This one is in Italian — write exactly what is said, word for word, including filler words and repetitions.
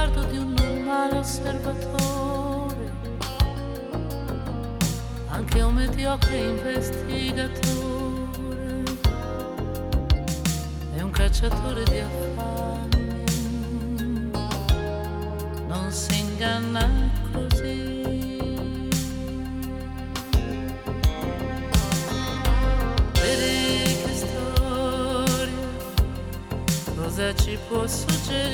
sguardo di un normale osservatore, anche un mediocre investigatore e un cacciatore di affanni non si inganna così. Vedi che storia, cosa ci può suggerire?